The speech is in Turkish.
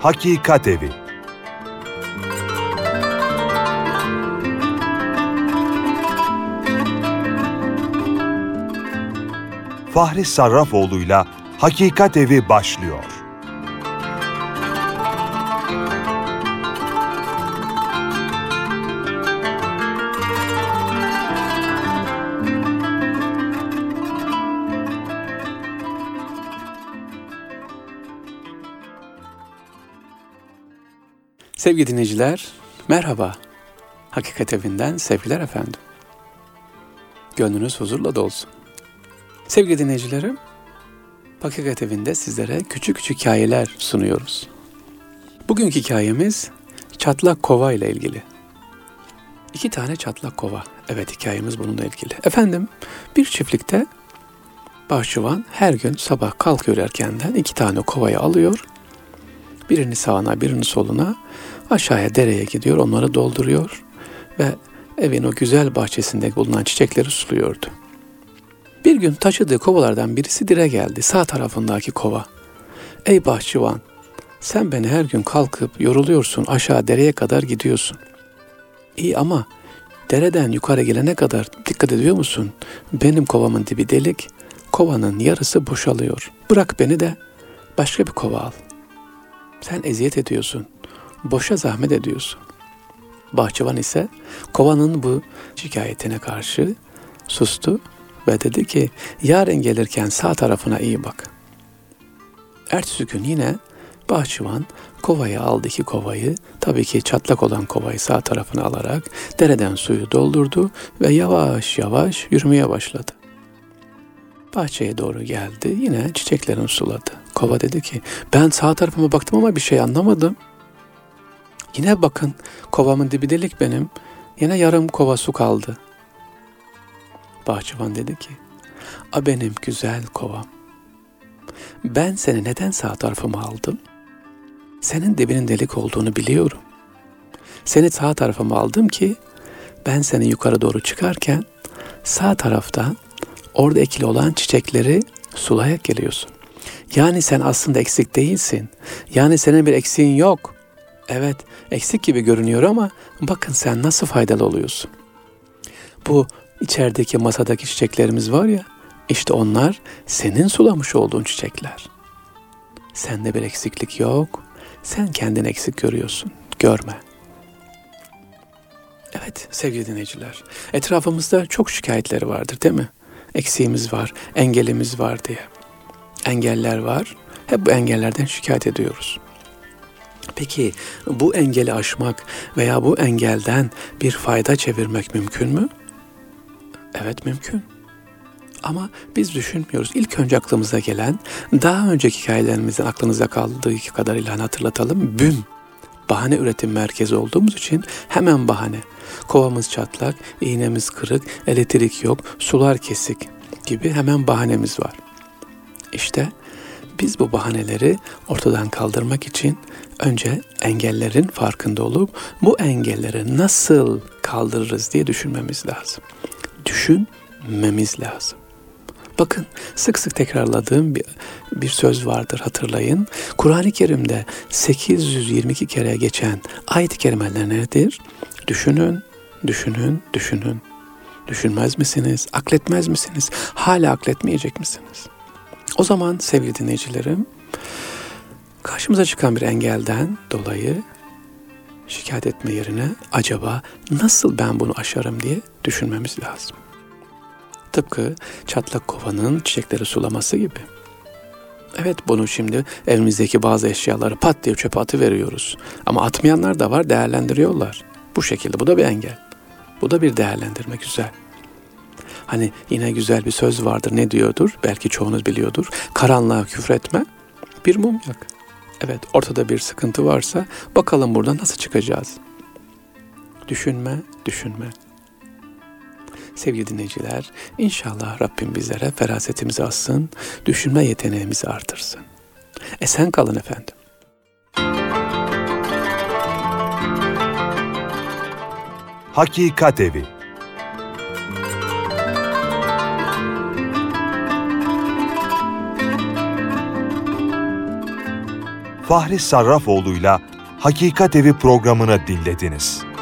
Hakikat Evi. Fahri Sarrafoğlu'yla Hakikat Evi başlıyor. Sevgili dinleyiciler, merhaba. Hakikat Evi'nden sevgiler efendim. Gönlünüz huzurla dolsun. Sevgili dinleyicilerim, Hakikat Evi'nde sizlere küçük küçük hikayeler sunuyoruz. Bugünkü hikayemiz çatlak kova ile ilgili. 2 tane çatlak kova. Evet, hikayemiz bununla ilgili. Efendim, bir çiftlikte bahçıvan her gün sabah kalkıyor erkenden 2 tane kovayı alıyor. Birini sağına, birini soluna, aşağıya dereye gidiyor, onları dolduruyor ve evin o güzel bahçesinde bulunan çiçekleri suluyordu. Bir gün taşıdığı kovalardan birisi dire geldi, sağ tarafındaki kova. "Ey bahçıvan, sen beni her gün kalkıp yoruluyorsun, aşağı dereye kadar gidiyorsun. İyi ama dereden yukarı gelene kadar dikkat ediyor musun? Benim kovamın dibi delik, kovanın yarısı boşalıyor. Bırak beni de başka bir kova al. Sen eziyet ediyorsun, boşa zahmet ediyorsun." Bahçıvan ise kovanın bu şikayetine karşı sustu ve dedi ki, "Yarın gelirken sağ tarafına iyi bak." Ertesi gün yine bahçıvan kovayı aldı, 2 kovayı, tabii ki çatlak olan kovayı sağ tarafına alarak dereden suyu doldurdu ve yavaş yavaş yürümeye başladı. Bahçeye doğru geldi, yine çiçeklerini suladı. Kova dedi ki, "Ben sağ tarafıma baktım ama bir şey anlamadım. Yine bakın, kovamın dibi delik benim. Yine yarım kova su kaldı." Bahçıvan dedi ki, "A benim güzel kovam. Ben seni neden sağ tarafıma aldım? Senin dibinin delik olduğunu biliyorum. Seni sağ tarafıma aldım ki ben seni yukarı doğru çıkarken sağ tarafta orada ekili olan çiçekleri sulayarak geliyorsun. Yani sen aslında eksik değilsin. Yani senin bir eksiğin yok. Evet, eksik gibi görünüyor ama bakın sen nasıl faydalı oluyorsun. Bu içerideki masadaki çiçeklerimiz var ya, işte onlar senin sulamış olduğun çiçekler. Sende bir eksiklik yok. Sen kendini eksik görüyorsun. Görme." Evet sevgili dinleyiciler, etrafımızda çok şikayetleri vardır değil mi? Eksiğimiz var, engelimiz var diye. Engeller var, hep bu engellerden şikayet ediyoruz. Peki bu engeli aşmak veya bu engelden bir fayda çevirmek mümkün mü? Evet, mümkün. Ama biz düşünmüyoruz. İlk önce aklımıza gelen, daha önceki hikayelerimizden aklınıza kaldığı kadarıyla hatırlatalım. BÜM, bahane üretim merkezi olduğumuz için hemen bahane. Kovamız çatlak, iğnemiz kırık, elektrik yok, sular kesik gibi hemen bahanemiz var. İşte biz bu bahaneleri ortadan kaldırmak için önce engellerin farkında olup bu engelleri nasıl kaldırırız diye düşünmemiz lazım. Düşünmemiz lazım. Bakın, sık sık tekrarladığım bir söz vardır, hatırlayın. Kur'an-ı Kerim'de 822 kere geçen ayet-i kerimeler nedir? Düşünün, düşünün, düşünün. Düşünmez misiniz? Akletmez misiniz? Hala akletmeyecek misiniz? O zaman sevgili dinleyicilerim, karşımıza çıkan bir engelden dolayı şikayet etme yerine acaba nasıl ben bunu aşarım diye düşünmemiz lazım. Tıpkı çatlak kovanın çiçekleri sulaması gibi. Evet, bunu şimdi evimizdeki bazı eşyaları pat diye çöpe atıveriyoruz. Ama atmayanlar da var, değerlendiriyorlar. Bu şekilde, bu da bir engel. Bu da bir değerlendirme, güzel. Hani yine güzel bir söz vardır, ne diyordur? Belki çoğunuz biliyordur. Karanlığa küfretme, bir mum yak. Evet, ortada bir sıkıntı varsa bakalım buradan nasıl çıkacağız? Düşünme, düşünme. Sevgili dinleyiciler, inşallah Rabbim bizlere ferasetimizi alsın, düşünme yeteneğimizi artırsın. Esen kalın efendim. Hakikat Evi. Fahri Sarrafoğlu'yla Hakikat Evi programını dinlediniz.